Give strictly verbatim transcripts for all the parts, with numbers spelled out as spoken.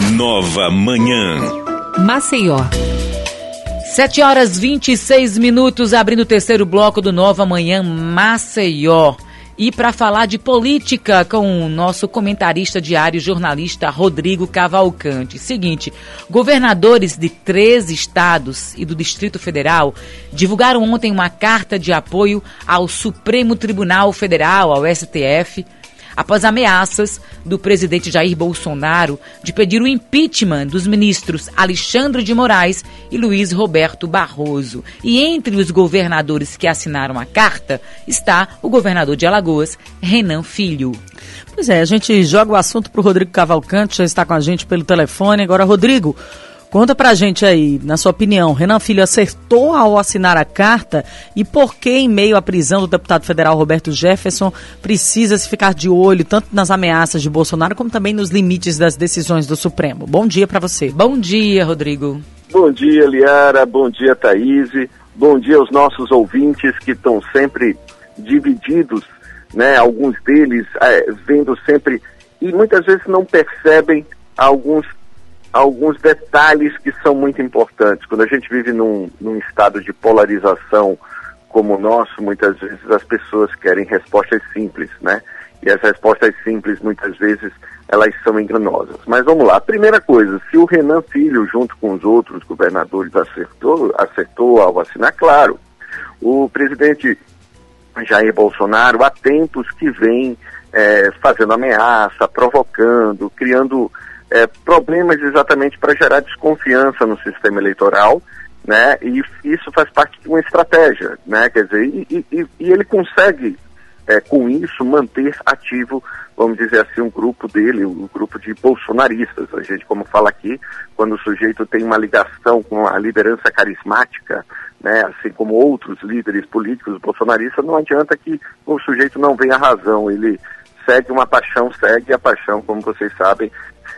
Nova Manhã. Maceió. Sete horas e vinte e seis minutos, abrindo o terceiro bloco do Nova Manhã Maceió. E para falar de política com o nosso comentarista diário, jornalista Rodrigo Cavalcante. Seguinte, governadores de três estados e do Distrito Federal divulgaram ontem uma carta de apoio ao Supremo Tribunal Federal, ao S T F, após ameaças do presidente Jair Bolsonaro de pedir o impeachment dos ministros Alexandre de Moraes e Luiz Roberto Barroso. E entre os governadores que assinaram a carta está o governador de Alagoas, Renan Filho. Pois é, a gente joga o assunto para o Rodrigo Cavalcante, já está com a gente pelo telefone. Agora, Rodrigo, conta pra gente aí, na sua opinião, Renan Filho acertou ao assinar a carta e por que, em meio à prisão do deputado federal Roberto Jefferson, precisa se ficar de olho tanto nas ameaças de Bolsonaro como também nos limites das decisões do Supremo? Bom dia pra você. Bom dia, Rodrigo. Bom dia, Liara. Bom dia, Thaís. Bom dia aos nossos ouvintes que estão sempre divididos, né? Alguns deles é, vendo sempre e muitas vezes não percebem alguns alguns detalhes que são muito importantes. Quando a gente vive num, num estado de polarização como o nosso, muitas vezes as pessoas querem respostas simples, né? E as respostas simples, muitas vezes, elas são enganosas. Mas vamos lá. Primeira coisa, se o Renan Filho, junto com os outros governadores, acertou, acertou ao assinar, claro, o presidente Jair Bolsonaro, há tempos que vem é, fazendo ameaça, provocando, criando É, problemas exatamente para gerar desconfiança no sistema eleitoral, né? E isso faz parte de uma estratégia, né? Quer dizer, e, e, e ele consegue, é, com isso, manter ativo, vamos dizer assim, um grupo dele, um grupo de bolsonaristas. A gente, como fala aqui, quando o sujeito tem uma ligação com a liderança carismática, né? Assim como outros líderes políticos bolsonaristas, não adianta que o sujeito não venha à razão, ele segue uma paixão, segue a paixão, como vocês sabem,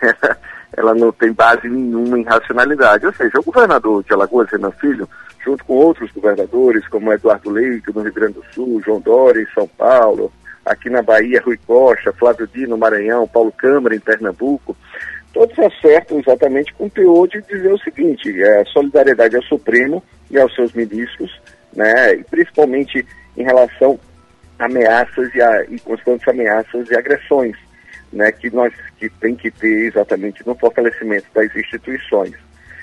ela não tem base nenhuma em racionalidade. Ou seja, o governador de Alagoas, Renan Filho, junto com outros governadores, como Eduardo Leite, no Rio Grande do Sul, João Dória, em São Paulo, aqui na Bahia, Rui Costa, Flávio Dino, no Maranhão, Paulo Câmara, em Pernambuco, todos acertam exatamente com o teor de dizer o seguinte: é, solidariedade ao Supremo e aos seus ministros, né, e principalmente em relação a ameaças e, a, e constantes ameaças e agressões, né, que nós que tem que ter exatamente no fortalecimento das instituições.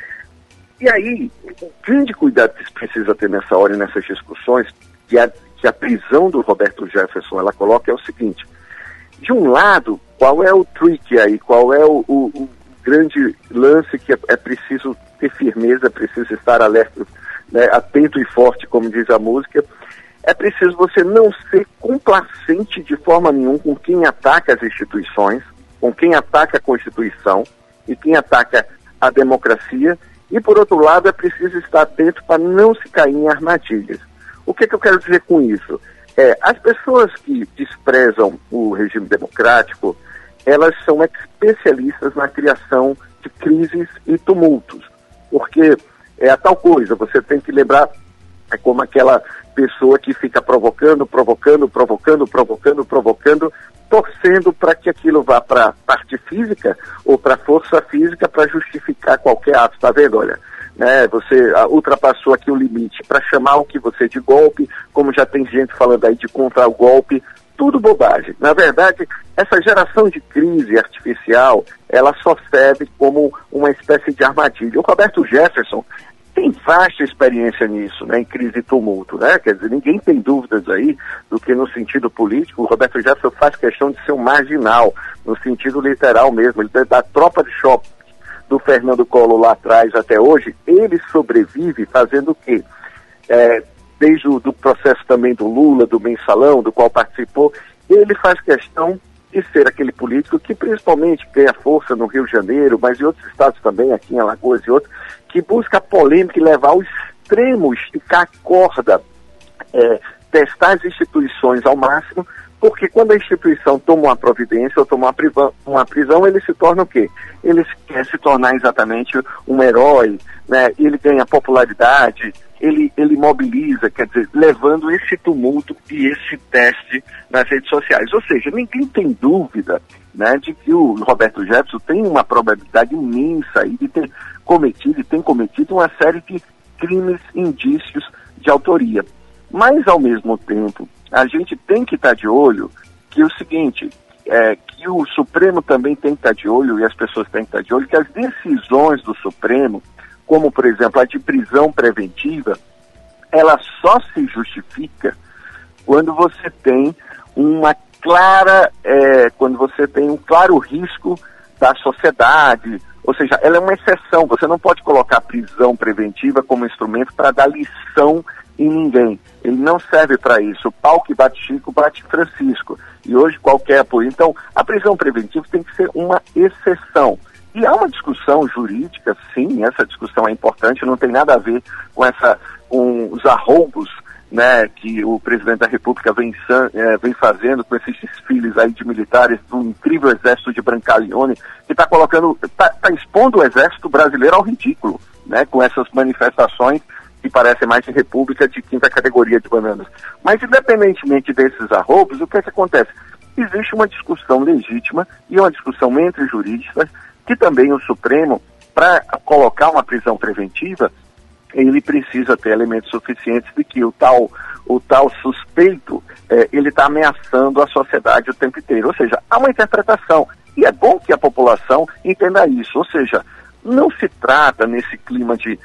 E aí, o grande cuidado que se precisa ter nessa hora e nessas discussões, que a, que a prisão do Roberto Jefferson ela coloca, é o seguinte: de um lado, qual é o trick aí, qual é o, o, o grande lance que é, é preciso ter firmeza, é preciso estar alerta, né, atento e forte, como diz a música. É preciso você não ser complacente de forma nenhuma com quem ataca as instituições, com quem ataca a Constituição e quem ataca a democracia. E, por outro lado, é preciso estar atento para não se cair em armadilhas. O que, que eu quero dizer com isso? É, as pessoas que desprezam o regime democrático, elas são especialistas na criação de crises e tumultos. Porque é a tal coisa, você tem que lembrar, é como aquela pessoa que fica provocando, provocando, provocando, provocando, provocando, torcendo para que aquilo vá para a parte física ou para a força física para justificar qualquer ato. Está vendo? Olha, né, você ultrapassou aqui o limite para chamar o que você de golpe, como já tem gente falando aí de contra o golpe, tudo bobagem. Na verdade, essa geração de crise artificial, ela só serve como uma espécie de armadilha. O Roberto Jefferson tem vasta experiência nisso, né, em crise e tumulto, né? Quer dizer, ninguém tem dúvidas aí do que no sentido político, o Roberto Jefferson faz questão de ser um marginal, no sentido literal mesmo. Ele da tropa de choque do Fernando Collor lá atrás até hoje, ele sobrevive fazendo o quê? É, desde o do processo também do Lula, do mensalão, do qual participou, ele faz questão de ser aquele político que principalmente ganha força no Rio de Janeiro, mas em outros estados também, aqui em Alagoas e outros, que busca a polêmica e levar ao extremo, esticar a corda, é, testar as instituições ao máximo, porque quando a instituição toma uma providência ou toma uma prisão, uma prisão, ele se torna o quê? Ele quer se tornar exatamente um herói, né? Ele ganha popularidade, ele, ele mobiliza, quer dizer, levando esse tumulto e esse teste nas redes sociais. Ou seja, ninguém tem dúvida, né, de que o Roberto Jefferson tem uma probabilidade imensa aí de ter cometido e tem cometido uma série de crimes, indícios de autoria. Mas, ao mesmo tempo, a gente tem que estar de olho que o seguinte, é, que o Supremo também tem que estar de olho, e as pessoas têm que estar de olho, que as decisões do Supremo, como, por exemplo, a de prisão preventiva, ela só se justifica quando você tem uma clara, é, quando você tem um claro risco da sociedade, ou seja, ela é uma exceção, você não pode colocar a prisão preventiva como instrumento para dar lição em ninguém. Ele não serve para isso. O pau que bate Chico, bate Francisco. E hoje qualquer apoio. Então, a prisão preventiva tem que ser uma exceção. E há uma discussão jurídica, sim, essa discussão é importante, não tem nada a ver com, essa, com os arroubos, né, que o presidente da República vem, é, vem fazendo com esses desfiles aí de militares do incrível exército de Brancaleone, que está colocando, está tá expondo o exército brasileiro ao ridículo, né, com essas manifestações que parecem mais de república de quinta categoria de bananas. Mas independentemente desses arroubos, o que é que acontece? Existe uma discussão legítima e uma discussão entre juristas que também o Supremo, para colocar uma prisão preventiva, ele precisa ter elementos suficientes de que o tal, o tal suspeito, eh, ele está ameaçando a sociedade o tempo inteiro. Ou seja, há uma interpretação. E é bom que a população entenda isso. Ou seja, não se trata nesse clima de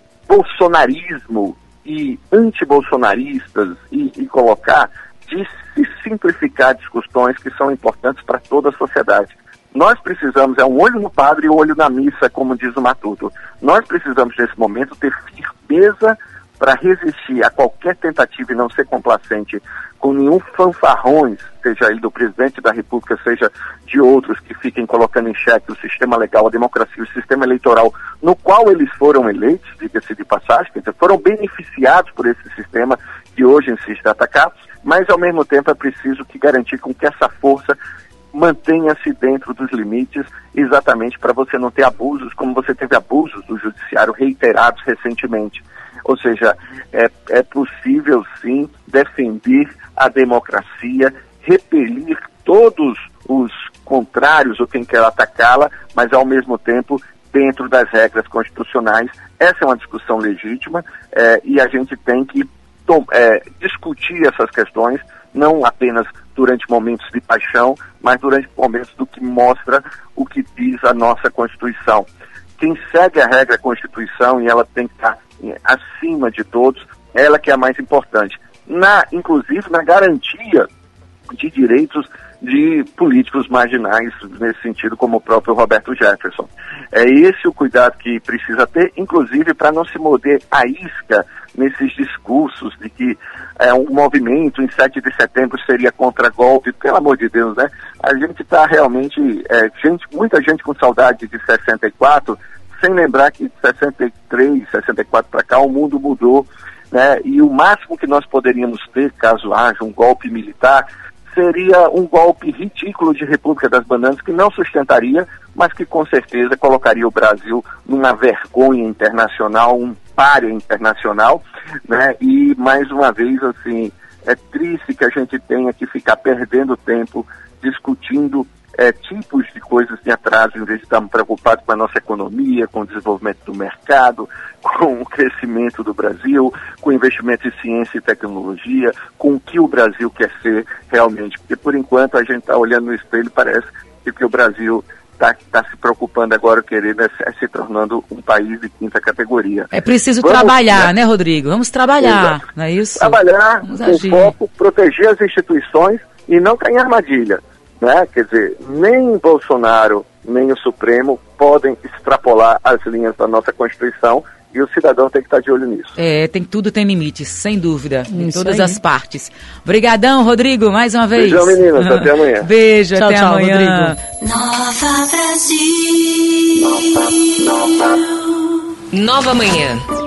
bolsonarismo e antibolsonaristas e, e colocar, de se simplificar discussões que são importantes para toda a sociedade. Nós precisamos, é um olho no padre e um olho na missa, como diz o Matuto. Nós precisamos, nesse momento, ter firmeza para resistir a qualquer tentativa e não ser complacente com nenhum fanfarrões, seja ele do presidente da República, seja de outros que fiquem colocando em xeque o sistema legal, a democracia, o sistema eleitoral, no qual eles foram eleitos, diga-se de passagem, quer dizer, foram beneficiados por esse sistema que hoje insiste em atacar, mas, ao mesmo tempo, é preciso que garantir com que essa força mantenha-se dentro dos limites, exatamente para você não ter abusos, como você teve abusos do judiciário reiterados recentemente. Ou seja, é, é possível, sim, defender a democracia, repelir todos os contrários ou quem quer atacá-la, mas, ao mesmo tempo, dentro das regras constitucionais. Essa é uma discussão legítima é, e a gente tem que tom, é, discutir essas questões, não apenas durante momentos de paixão, mas durante momentos do que mostra o que diz a nossa Constituição. Quem segue a regra da Constituição, e ela tem que estar acima de todos, ela que é a mais importante, na, inclusive na garantia de direitos de políticos marginais, nesse sentido, como o próprio Roberto Jefferson. É esse o cuidado que precisa ter, inclusive para não se morder a isca nesses discursos de que é, um movimento em sete de setembro seria contra golpe. Pelo amor de Deus, né? A gente está realmente, é, gente, muita gente com saudade de sessenta e quatro, sem lembrar que de sessenta e três, sessenta e quatro para cá o mundo mudou, né? E o máximo que nós poderíamos ter, caso haja um golpe militar, seria um golpe ridículo de República das Bananas, que não sustentaria, mas que com certeza colocaria o Brasil numa vergonha internacional, um pária internacional, né? E, mais uma vez, assim, é triste que a gente tenha que ficar perdendo tempo discutindo é, tipos de coisas de atraso, em vez de estarmos preocupados com a nossa economia, com o desenvolvimento do mercado, com o crescimento do Brasil, com o investimento em ciência e tecnologia, com o que o Brasil quer ser realmente. Porque, por enquanto, a gente está olhando no espelho e parece que o que o Brasil está tá se preocupando agora, querendo, é, é se tornando um país de quinta categoria. É preciso Vamos, trabalhar, né, né, Rodrigo? Vamos trabalhar, Exato. Não é isso? Trabalhar Vamos com agir. foco, proteger as instituições e não cair em armadilha. Né? Quer dizer, nem Bolsonaro, nem o Supremo podem extrapolar as linhas da nossa Constituição e o cidadão tem que estar de olho nisso. É, tem, tudo tem limites, sem dúvida, em todas aí. as partes. Obrigadão, Rodrigo, mais uma vez. Beijão, meninas, até amanhã. Beijo, tchau, até tchau, amanhã. Rodrigo. Nova Brasil. Nova, nova. Nova Manhã.